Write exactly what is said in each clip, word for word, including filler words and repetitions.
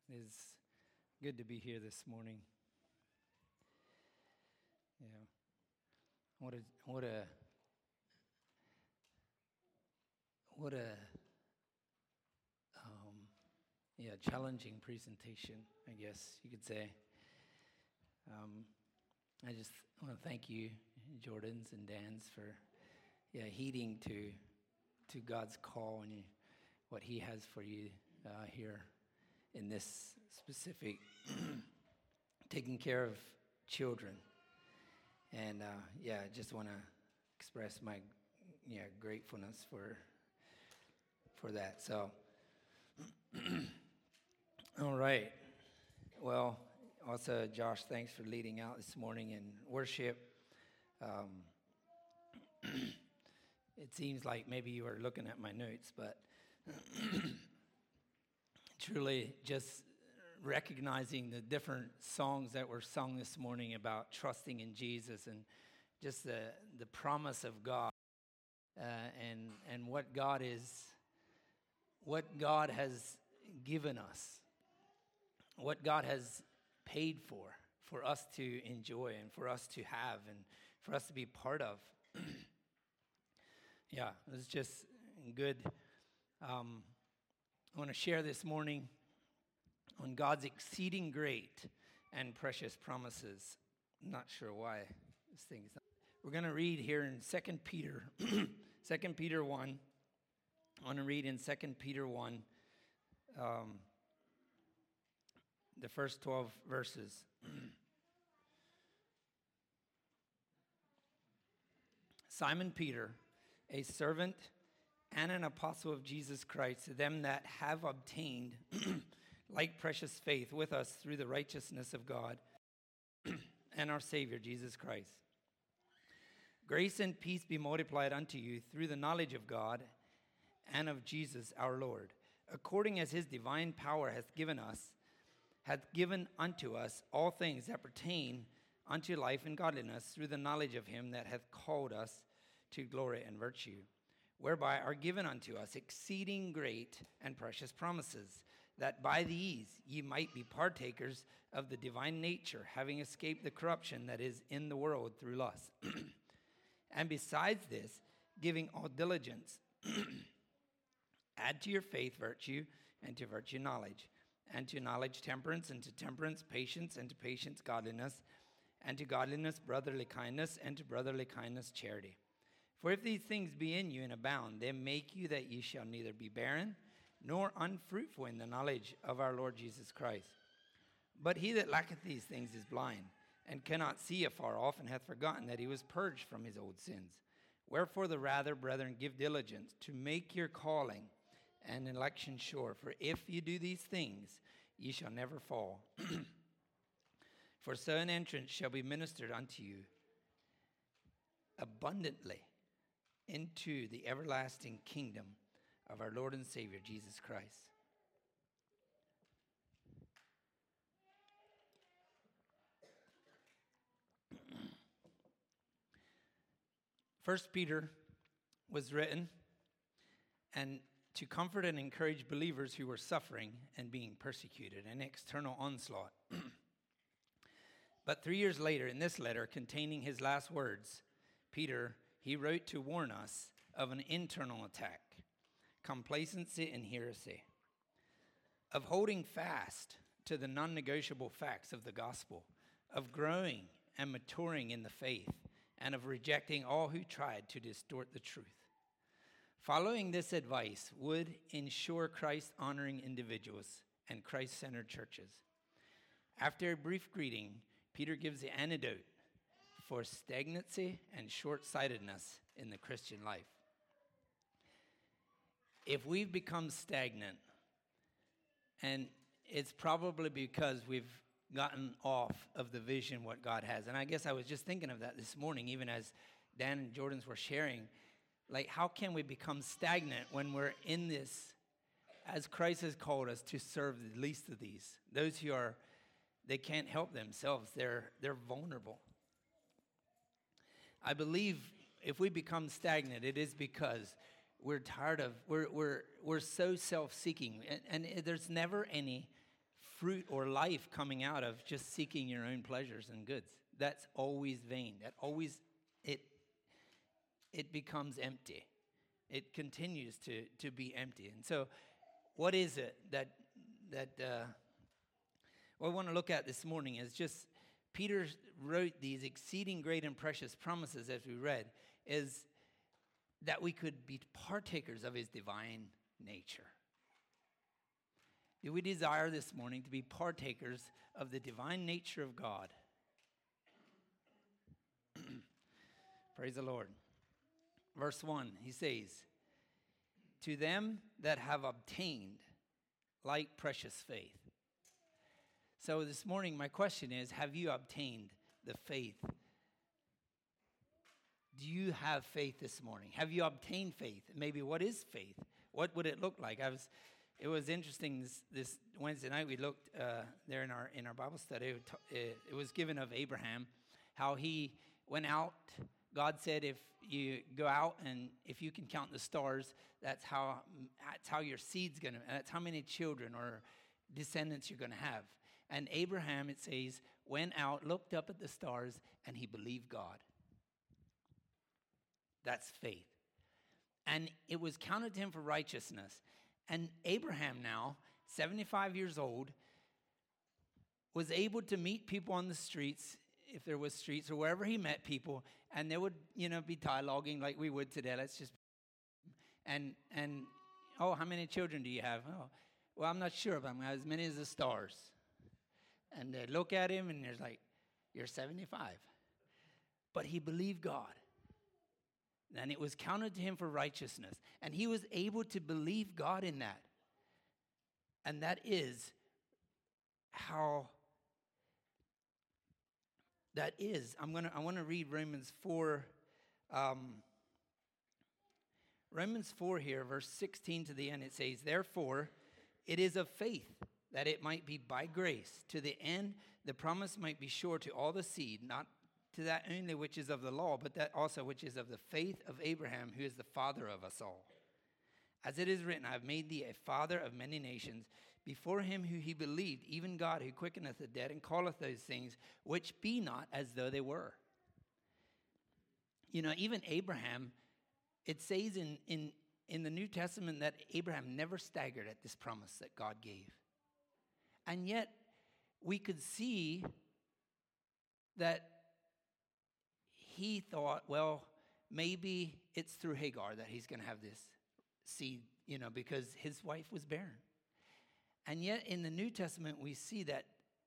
It is good to be here this morning. Yeah. What a what a what a um, yeah challenging presentation, I guess you could say. Um, I just want to thank you, Jordans and Dans, for yeah heeding to to God's call and what He has for you uh, here in this specific taking care of children. And uh, yeah, I just want to express my yeah gratefulness for for that. So, all right. Well, also Josh, thanks for leading out this morning in worship. Um, it seems like maybe you were looking at my notes, but truly just recognizing the different songs that were sung this morning about trusting in Jesus and just the the promise of God uh, and and what God is, what God has given us, what God has paid for for us to enjoy and for us to have and for us to be part of. Yeah, it's just good. Um, I want to share this morning on God's exceeding great and precious promises. I'm not sure why this thing is not. We're going to read here in Second Peter, Second Peter one. I want to read in Second Peter one, um, the first twelve verses. Simon Peter, a servant and an apostle of Jesus Christ, to them that have obtained like precious faith with us through the righteousness of God and our Savior, Jesus Christ. Grace and peace be multiplied unto you through the knowledge of God and of Jesus our Lord, according as his divine power hath given us, hath given unto us all things that pertain unto life and godliness through the knowledge of him that hath called us to glory and virtue, whereby are given unto us exceeding great and precious promises, that by these ye might be partakers of the divine nature, having escaped the corruption that is in the world through lust. And besides this, giving all diligence, add to your faith virtue, and to virtue knowledge, and to knowledge temperance, and to temperance patience, and to patience godliness, and to godliness brotherly kindness, and to brotherly kindness charity. For if these things be in you and abound, then make you that ye shall neither be barren nor unfruitful in the knowledge of our Lord Jesus Christ. But he that lacketh these things is blind, and cannot see afar off, and hath forgotten that he was purged from his old sins. Wherefore the rather, brethren, give diligence to make your calling and election sure. For if you do these things, ye shall never fall. For so an entrance shall be ministered unto you abundantly into the everlasting kingdom of our Lord and Savior, Jesus Christ. First Peter was written and to comfort and encourage believers who were suffering and being persecuted, an external onslaught. But three years later, in this letter containing his last words, Peter, he wrote to warn us of an internal attack, complacency and heresy, of holding fast to the non-negotiable facts of the gospel, of growing and maturing in the faith, and of rejecting all who tried to distort the truth. Following this advice would ensure Christ-honoring individuals and Christ-centered churches. After a brief greeting, Peter gives the antidote for stagnancy and short-sightedness in the Christian life. If we've become stagnant, and it's probably because we've gotten off of the vision what God has. And I guess I was just thinking of that this morning, even as Dan and Jordans were sharing. Like, how can we become stagnant when we're in this, as Christ has called us to serve the least of these? Those who are, they can't help themselves. They're, they're vulnerable. I believe if we become stagnant, it is because we're tired of, we're, we're, we're so self-seeking. And, and there's never any fruit or life coming out of just seeking your own pleasures and goods. That's always vain. That always, it it becomes empty. It continues to, to be empty. And so what is it that, that uh, what I want to look at this morning is just, Peter wrote these exceeding great and precious promises, as we read, is that we could be partakers of his divine nature. Do we desire this morning to be partakers of the divine nature of God? Praise the Lord. Verse one, he says, to them that have obtained like precious faith. So this morning, my question is, have you obtained the faith? Do you have faith this morning? Have you obtained faith? Maybe what is faith? What would it look like? I was, it was interesting this, this Wednesday night. We looked uh, there in our in our Bible study. It, it, it was given of Abraham, how he went out. God said, if you go out and if you can count the stars, that's how that's how your seed's gonna. That's how many children or descendants you're gonna have. And Abraham, it says, went out, looked up at the stars, and he believed God. That's faith. And it was counted to him for righteousness. And Abraham now, seventy-five years old, was able to meet people on the streets, if there was streets, or wherever he met people, and they would, you know, be dialoguing like we would today. Let's just, and, and oh, how many children do you have? Oh, well, I'm not sure, but I'm as many as the stars. And they look at him, and they're like, you're seventy-five. But he believed God. And it was counted to him for righteousness. And he was able to believe God in that. And that is how that is. I'm gonna I want to read Romans four. Um, Romans four here, verse sixteen to the end, it says, therefore, it is of faith, that it might be by grace, to the end the promise might be sure to all the seed, not to that only which is of the law, but that also which is of the faith of Abraham, who is the father of us all. As it is written, I have made thee a father of many nations, before him who he believed, even God who quickeneth the dead, and calleth those things which be not as though they were. You know, even Abraham, it says in, in, in the New Testament that Abraham never staggered at this promise that God gave. And yet, we could see that he thought, well, maybe it's through Hagar that he's going to have this seed, you know, because his wife was barren. And yet, in the New Testament, we see that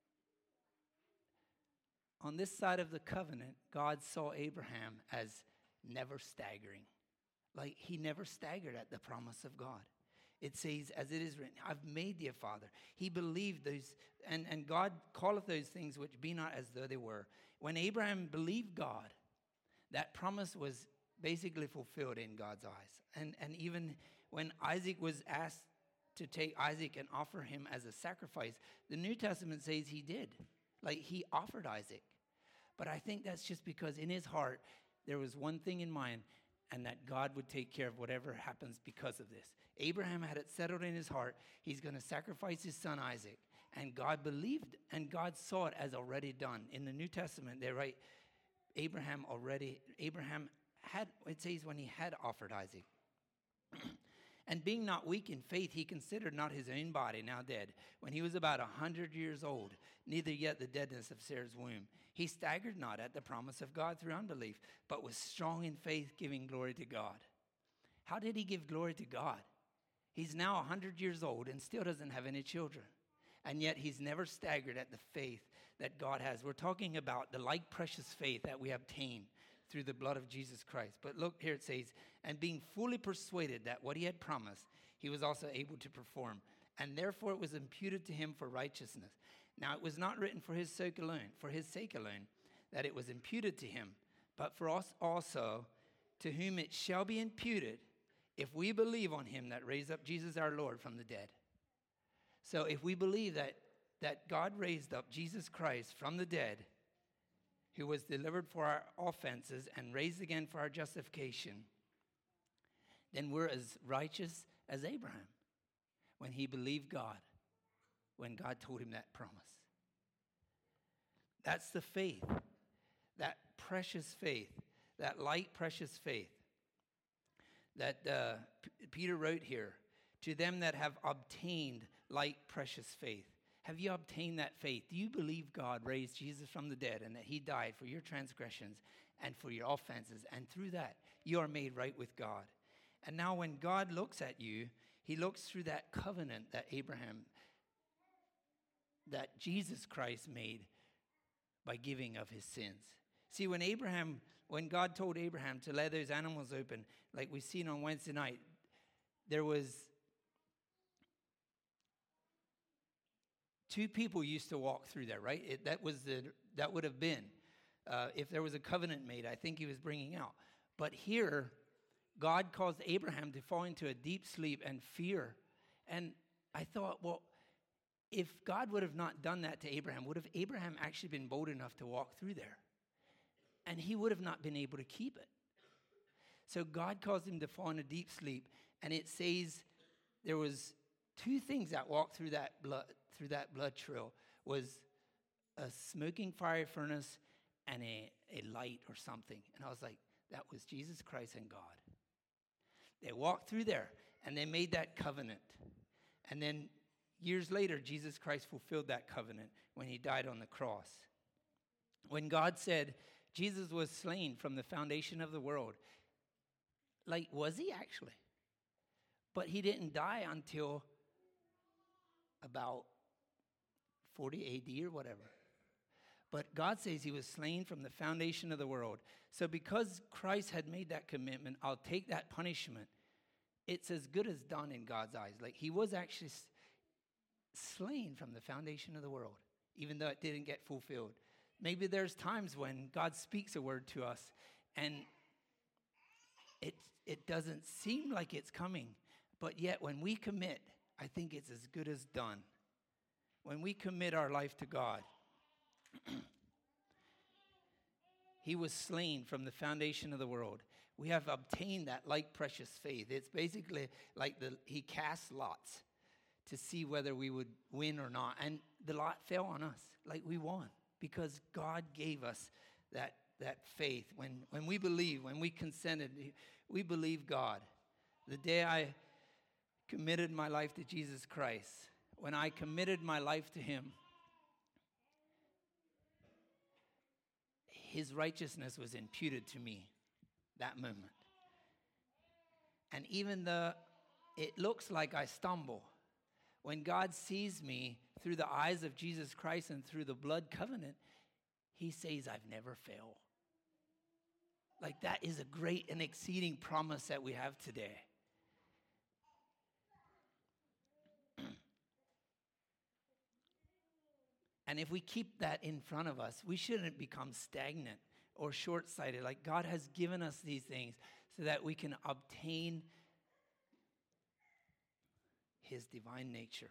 on this side of the covenant, God saw Abraham as never staggering. Like, he never staggered at the promise of God. It says, as it is written, I've made thee a father. He believed those, and, and God calleth those things which be not as though they were. When Abraham believed God, that promise was basically fulfilled in God's eyes. And, and even when Isaac was asked to take Isaac and offer him as a sacrifice, the New Testament says he did. Like, he offered Isaac. But I think that's just because in his heart, there was one thing in mind, and that God would take care of whatever happens because of this. Abraham had it settled in his heart. He's going to sacrifice his son Isaac. And God believed, and God saw it as already done. In the New Testament, they write, Abraham already, Abraham had, it says when he had offered Isaac. And being not weak in faith, he considered not his own body now dead, when he was about a hundred years old, neither yet the deadness of Sarah's womb. He staggered not at the promise of God through unbelief, but was strong in faith, giving glory to God. How did he give glory to God? He's now a hundred years old and still doesn't have any children. And yet he's never staggered at the faith that God has. We're talking about the like precious faith that we obtain through the blood of Jesus Christ. But look here, it says, and being fully persuaded that what he had promised, he was also able to perform. And therefore it was imputed to him for righteousness. Now it was not written for his sake alone, for his sake alone, that it was imputed to him, but for us also, to whom it shall be imputed, if we believe on him that raised up Jesus our Lord from the dead. So if we believe that, that God raised up Jesus Christ from the dead, who was delivered for our offenses and raised again for our justification, then we're as righteous as Abraham when he believed God when God told him that promise. That's the faith, that precious faith, that light, precious faith that uh, P- Peter wrote here. To them that have obtained light, precious faith. Have you obtained that faith? Do you believe God raised Jesus from the dead and that he died for your transgressions and for your offenses? And through that, you are made right with God. And now when God looks at you, he looks through that covenant that Abraham, that Jesus Christ made by giving of his sins. See, when Abraham, when God told Abraham to let those animals open, like we've seen on Wednesday night, there was two people used to walk through there, right? It, that was the that would have been uh, if there was a covenant made. I think he was bringing out. But here, God caused Abraham to fall into a deep sleep and fear. And I thought, well, if God would have not done that to Abraham, would have Abraham actually been bold enough to walk through there? And he would have not been able to keep it. So God caused him to fall in a deep sleep, and it says there was two things that walked through that blood through that blood trail, was a smoking fire furnace and a, a light or something. And I was like, that was Jesus Christ and God. They walked through there, and they made that covenant. And then years later, Jesus Christ fulfilled that covenant when he died on the cross. When God said Jesus was slain from the foundation of the world, like, was he actually? But he didn't die until about forty A D or whatever. But God says he was slain from the foundation of the world. So because Christ had made that commitment, I'll take that punishment. It's as good as done in God's eyes. Like, he was actually s- slain from the foundation of the world, even though it didn't get fulfilled. Maybe there's times when God speaks a word to us and it, it doesn't seem like it's coming. But yet when we commit, I think it's as good as done. When we commit our life to God, he was slain from the foundation of the world. We have obtained that like precious faith. It's basically like the he cast lots to see whether we would win or not. And the lot fell on us, like we won, because God gave us that, that faith. When, when we believe, when we consented, we believe God. The day I committed my life to Jesus Christ, when I committed my life to him, his righteousness was imputed to me that moment. And even though it looks like I stumble, when God sees me through the eyes of Jesus Christ and through the blood covenant, he says, I've never failed. Like, that is a great and exceeding promise that we have today. And if we keep that in front of us, we shouldn't become stagnant or short-sighted. Like, God has given us these things so that we can obtain his divine nature.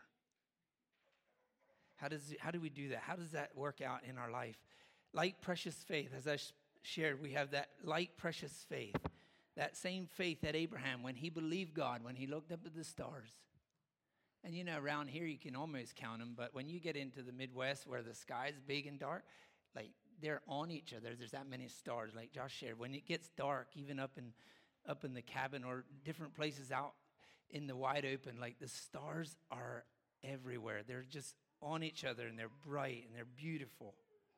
How does how do we do that? How does that work out in our life? Light, precious faith. As I sh- shared, we have that light, precious faith. That same faith that Abraham, when he believed God, when he looked up at the stars. And you know, around here you can almost count them, but when you get into the Midwest where the sky's big and dark, like, they're on each other. There's that many stars, like Josh shared. When it gets dark, even up in up in the cabin or different places out in the wide open, like, the stars are everywhere. They're just on each other, and they're bright and they're beautiful.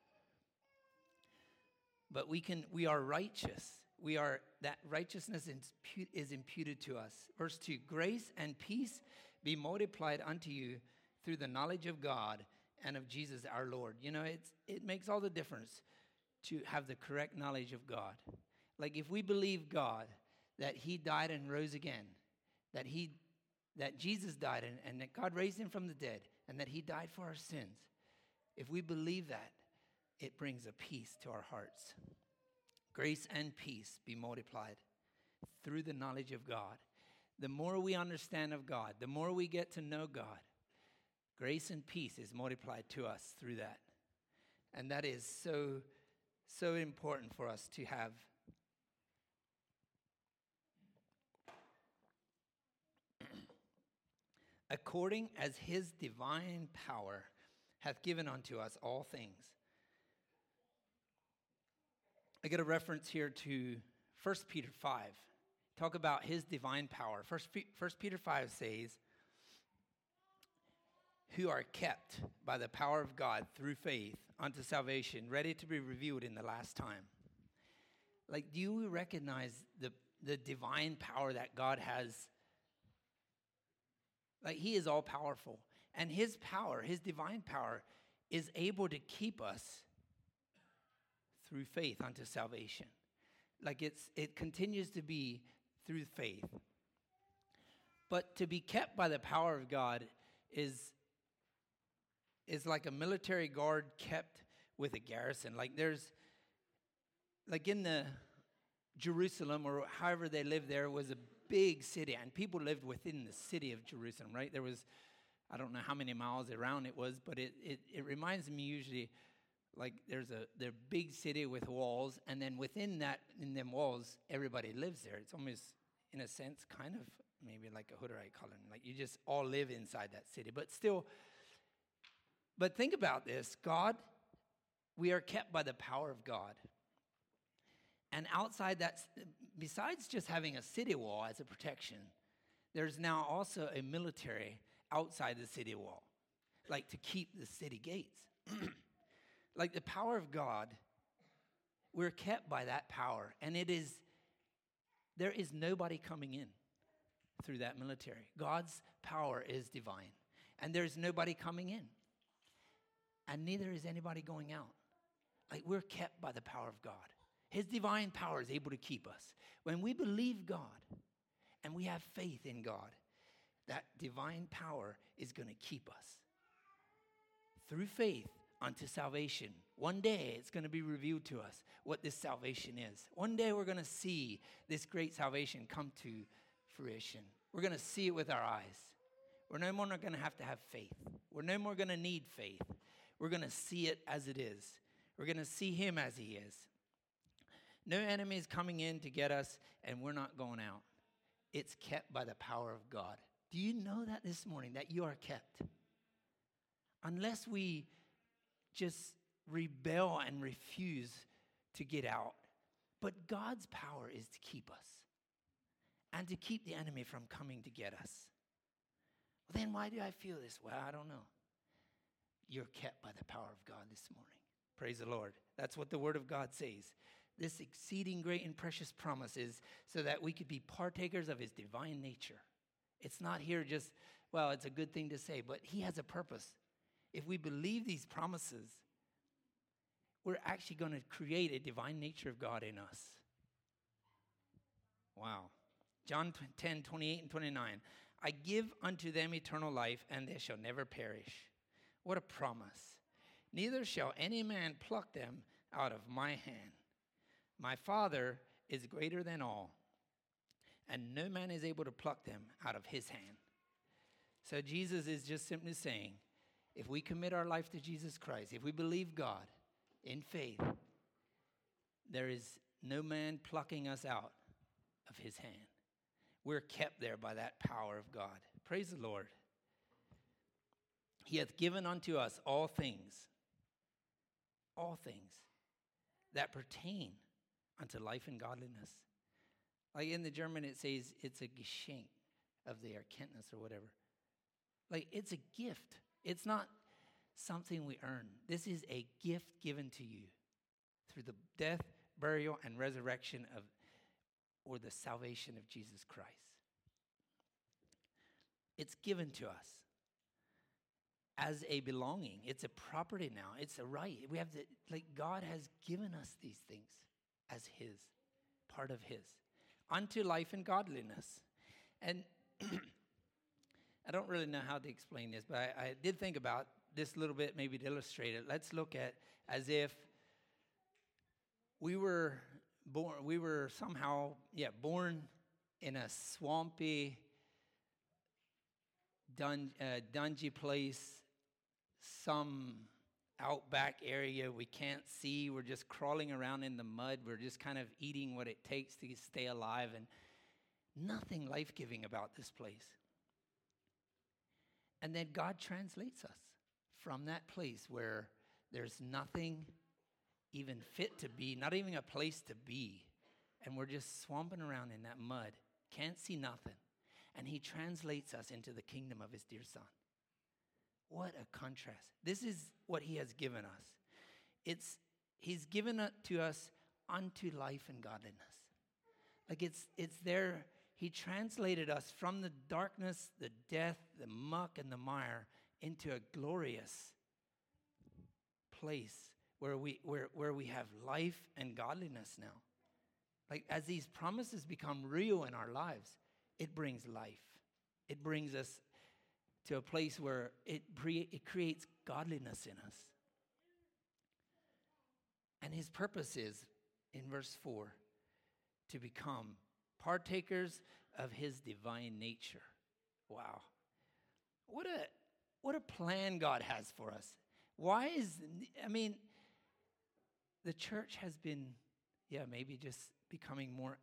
But we can we are righteous. We are that righteousness is, is imputed to us. Verse two, grace and peace be multiplied unto you through the knowledge of God and of Jesus our Lord. You know, it's it makes all the difference to have the correct knowledge of God. Like, if we believe God, that he died and rose again, that he that Jesus died and, and that God raised him from the dead, and that he died for our sins, if we believe that, it brings a peace to our hearts. Grace and peace be multiplied through the knowledge of God. The more we understand of God, the more we get to know God, grace and peace is multiplied to us through that. And that is so, so important for us to have. according as his divine power hath given unto us all things. I get a reference here to First Peter five. Talk about his divine power. First, First Peter five says, who are kept by the power of God through faith unto salvation, ready to be revealed in the last time. Like, do you recognize the, the divine power that God has? Like, he is all powerful. And his power, his divine power, is able to keep us through faith unto salvation. Like, it's it continues to be through faith. But to be kept by the power of God is is like a military guard kept with a garrison. Like there's, like in the Jerusalem or however they lived there was a big city, and people lived within the city of Jerusalem, right? There was, I don't know how many miles around it was, but it it, it reminds me usually like there's a there's a big city with walls, and then within that, in them walls, everybody lives there. It's almost, in a sense, kind of maybe like a Hutterite colony. Like you just all live inside that city, but still. But think about this. God, we are kept by the power of God. And outside that, besides just having a city wall as a protection, there's now also a military outside the city wall, like to keep the city gates. Like the power of God, we're kept by that power. And it is, there is nobody coming in through that military. God's power is divine. And there's nobody coming in. And neither is anybody going out. Like we're kept by the power of God. His divine power is able to keep us. When we believe God and we have faith in God, that divine power is going to keep us. Through faith unto salvation. One day it's going to be revealed to us what this salvation is. One day we're going to see this great salvation come to fruition. We're going to see it with our eyes. We're no more going to have to have faith. We're no more going to need faith. We're going to see it as it is. We're going to see him as he is. No enemy is coming in to get us, and we're not going out. It's kept by the power of God. Do you know that this morning, that you are kept? Unless we just rebel and refuse to get out. But God's power is to keep us and to keep the enemy from coming to get us. Well, then why do I feel this? Well, I don't know. You're kept by the power of God this morning. Praise the Lord. That's what the Word of God says. This exceeding great and precious promise is so that we could be partakers of his divine nature. It's not here just, well, it's a good thing to say, but he has a purpose. If we believe these promises, we're actually going to create a divine nature of God in us. Wow. John ten, twenty-eight and twenty-nine. I give unto them eternal life, and they shall never perish. What a promise. Neither shall any man pluck them out of my hand. My Father is greater than all, and no man is able to pluck them out of his hand. So Jesus is just simply saying, if we commit our life to Jesus Christ, if we believe God in faith, there is no man plucking us out of his hand. We're kept there by that power of God. Praise the Lord. He hath given unto us all things, all things that pertain unto life and godliness. Like in the German, it says it's a Geschenk of the Erkenntnis or whatever. Like it's a gift. It's not something we earn. This is a gift given to you through the death, burial, and resurrection of, or the salvation of Jesus Christ. It's given to us as a belonging. It's a property now. It's a right. We have the, like God has given us these things as his, part of his, unto life and godliness. And I don't really know how to explain this, but I, I did think about this a little bit, maybe to illustrate it. Let's look at as if we were born, we were somehow, yeah, born in a swampy, dun, uh, dungy place, some outback area we can't see. We're just crawling around in the mud. We're just kind of eating what it takes to stay alive, and nothing life-giving about this place. And then God translates us from that place where there's nothing even fit to be, not even a place to be. And we're just swamping around in that mud, can't see nothing. And he translates us into the kingdom of his dear son. What a contrast. This is what he has given us. It's he's given it to us unto life and godliness. Like it's it's there. He translated us from the darkness, the death, the muck, and the mire into a glorious place where we where, where we have life and godliness now. Like as these promises become real in our lives, it brings life. It brings us to a place where it, pre- it creates godliness in us. And his purpose is, in verse four, to become partakers of his divine nature. Wow. What a what a plan God has for us. Why is, I mean, the church has been, yeah, maybe just becoming more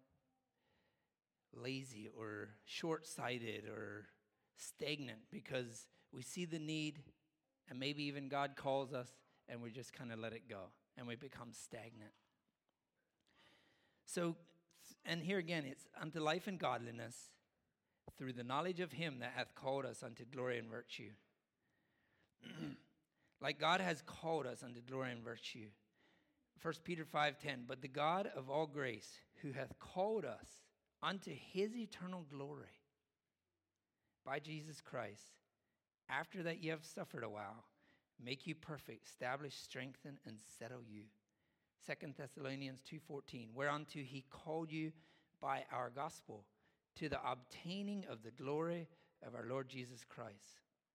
lazy or short-sighted or stagnant because we see the need and maybe even God calls us and we just kind of let it go and we become stagnant. So, and here again, it's unto life and godliness through the knowledge of him that hath called us unto glory and virtue. Like God has called us unto glory and virtue. First Peter five ten, but the God of all grace, who hath called us unto his eternal glory by Jesus Christ, after that ye have suffered a while, make you perfect, establish, strengthen, and settle you. Second Thessalonians two fourteen, whereunto he called you by our gospel, to the obtaining of the glory of our Lord Jesus Christ.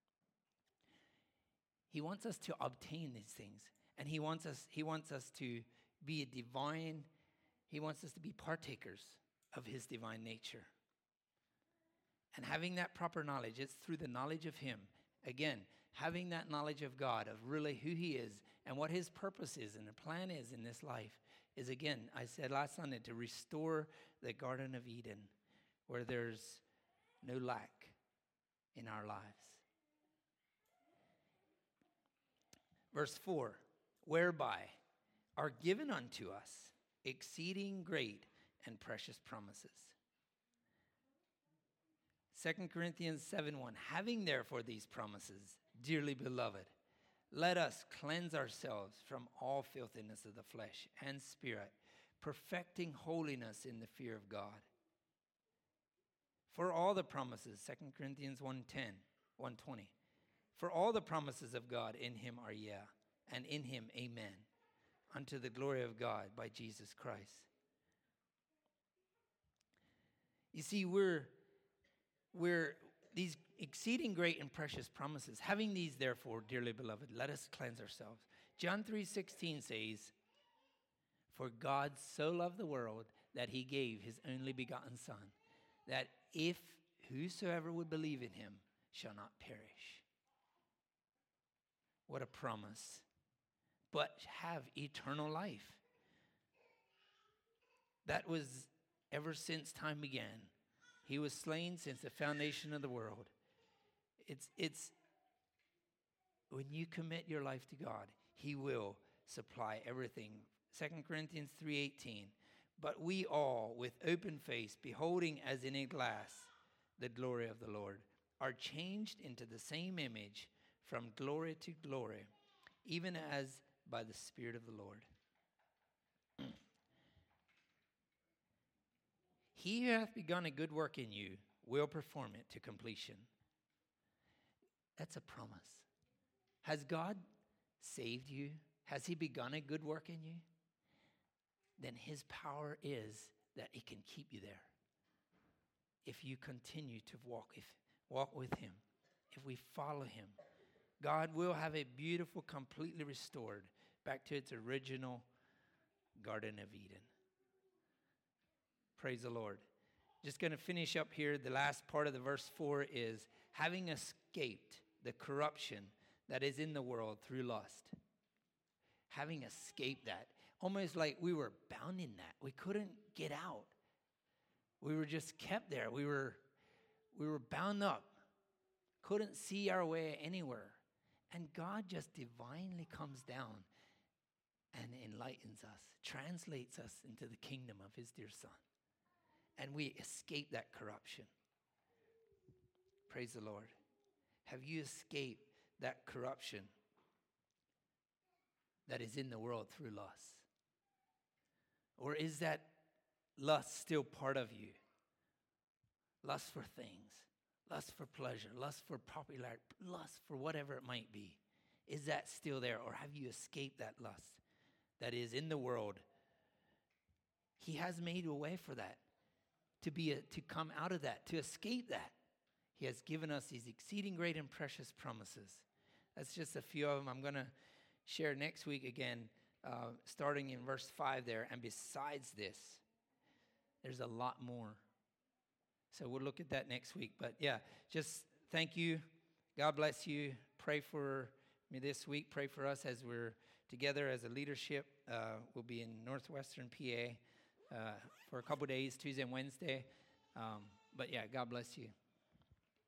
He wants us to obtain these things, and he wants us, he wants us to be a divine, he wants us to be partakers of his divine nature. And having that proper knowledge, it's through the knowledge of him. Again, having that knowledge of God, of really who he is and what his purpose is and the plan is in this life, is again, I said last Sunday, to restore the Garden of Eden where there's no lack in our lives. Verse four, whereby are given unto us exceeding great and precious promises. Second Corinthians seven one, having therefore these promises, dearly beloved, let us cleanse ourselves from all filthiness of the flesh and spirit, perfecting holiness in the fear of God. For all the promises, Second Corinthians one ten, one twenty, for all the promises of God in him are yeah, and in him amen, unto the glory of God by Jesus Christ. You see, we're we're these exceeding great and precious promises. Having these, therefore, dearly beloved, let us cleanse ourselves. John three sixteen says, for God so loved the world that he gave his only begotten Son, that if whosoever would believe in him shall not perish. What a promise. But have eternal life. That was ever since time began. He was slain since the foundation of the world. It's, it's when you commit your life to God, he will supply everything. Second Corinthians three eighteen, but we all with open face, beholding as in a glass the glory of the Lord, are changed into the same image from glory to glory, even as by the Spirit of the Lord. He who hath begun a good work in you will perform it to completion. That's a promise. Has God saved you? Has he begun a good work in you? Then his power is that it can keep you there. If you continue to walk, if, walk with him, if we follow him, God will have a beautiful, completely restored back to its original Garden of Eden. Praise the Lord. Just going to finish up here. The last part of the verse four is, having escaped the corruption that is in the world through lust. Having escaped that. Almost like we were bound in that. We couldn't get out. We were just kept there. We were, we were bound up, couldn't see our way anywhere. And God just divinely comes down and enlightens us, translates us into the kingdom of his dear Son. And we escape that corruption. Praise the Lord. Have you escaped that corruption that is in the world through lust? Or is that lust still part of you? Lust for things, lust for pleasure, lust for popularity, lust for whatever it might be. Is that still there? Or have you escaped that lust that is in the world? He has made a way for that, to be a, to come out of that, to escape that. He has given us these exceeding great and precious promises. That's just a few of them. I'm going to share next week again, uh, starting in verse five there. And besides this, there's a lot more. So we'll look at that next week. But yeah, just thank you. God bless you. Pray for me this week. Pray for us as we're together as a leadership. Uh, we'll be in northwestern P A uh, for a couple days, Tuesday and Wednesday. Um, but yeah, God bless you.